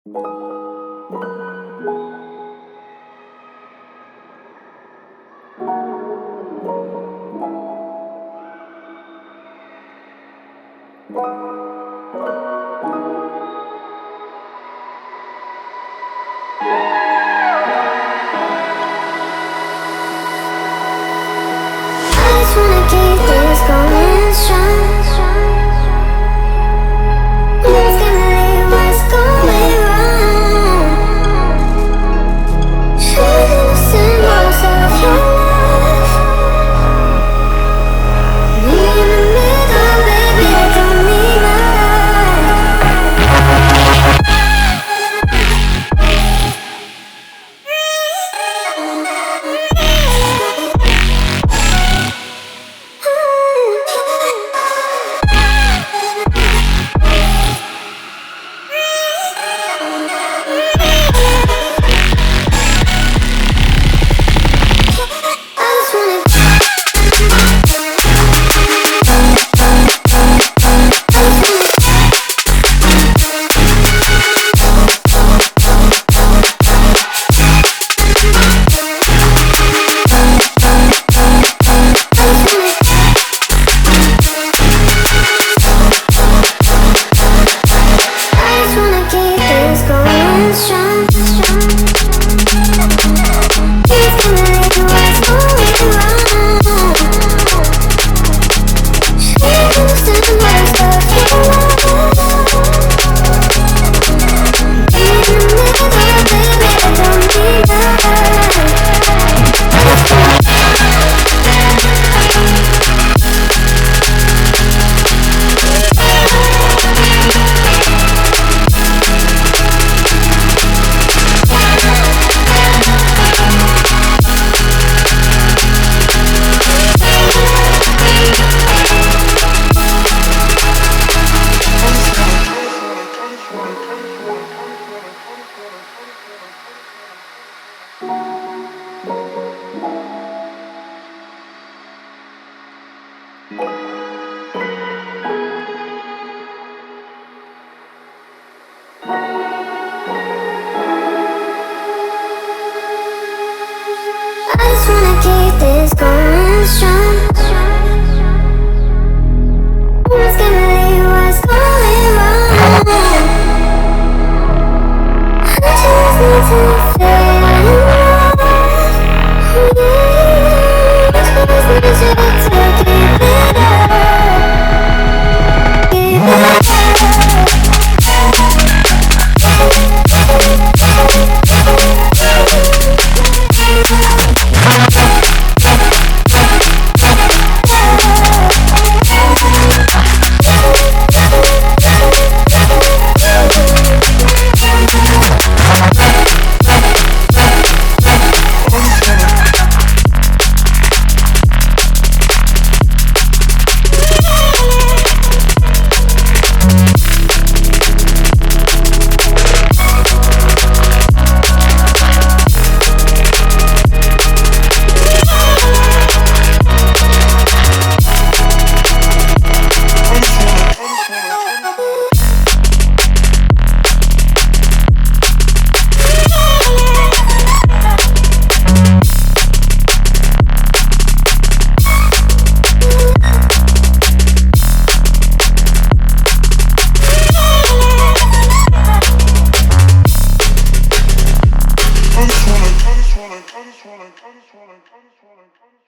just wanna keep this going strong. Who's gonna leave? What's going wrong? Should've listened most of your life. Me in the middle, baby, I don't need my keep this going strong. Who's gonna leave? What's going wrong? I just need to feel love. Just need you to keep it up. Keep it up. I just wanna